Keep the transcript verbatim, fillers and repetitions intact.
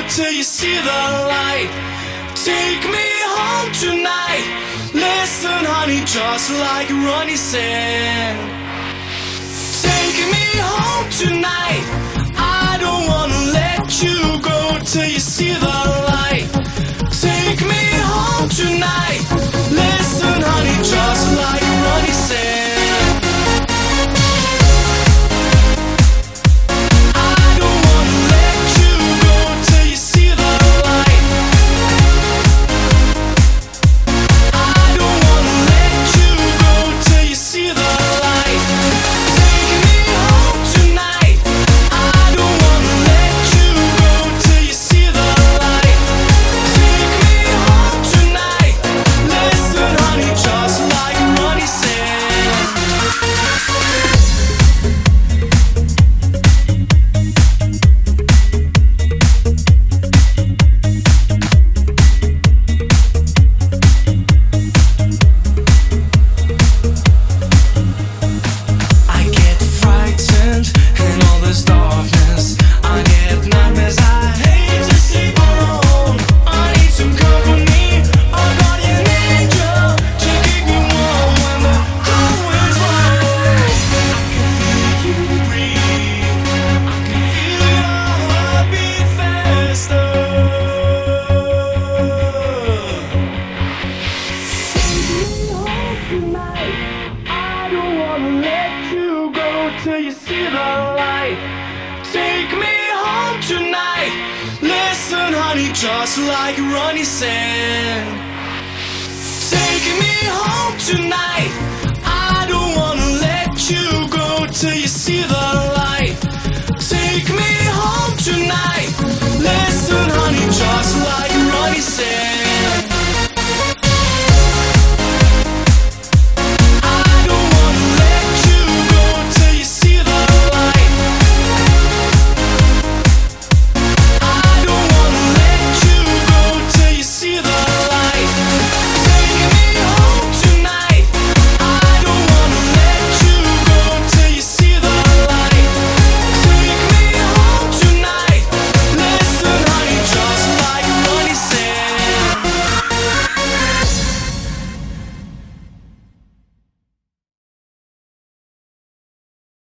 till you see the light. Take me home tonight. Listen, honey, just like Ronnie said. Take me home tonight. I don't wanna let you go till you see the light. Take me home tonight. Listen, honey, just like Ronnie said. Till you see the light. Take me home tonight. Listen, honey, just like Ronnie said. Take me home tonight. I don't wanna let you go till you see the light. Take me home tonight.